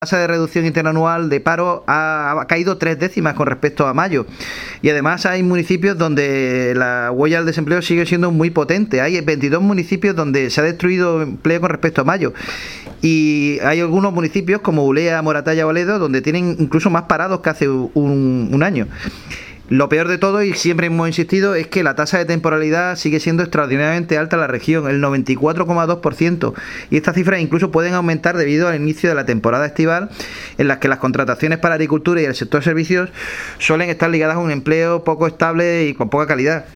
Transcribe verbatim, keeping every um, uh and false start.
tasa de reducción interanual de paro ha, ha caído tres décimas con respecto a mayo, y además hay municipios donde la huella del desempleo sigue siendo muy potente. Hay veintidós municipios donde se ha destruido empleo con respecto a mayo, y hay algunos municipios como Ulea, Moratalla o Ledo donde tienen incluso más parados que hace un, un año. Lo peor de todo, y siempre hemos insistido, es que la tasa de temporalidad sigue siendo extraordinariamente alta en la región, el noventa y cuatro coma dos por ciento, y estas cifras incluso pueden aumentar debido al inicio de la temporada estival, en las que las contrataciones para la agricultura y el sector servicios suelen estar ligadas a un empleo poco estable y con poca calidad.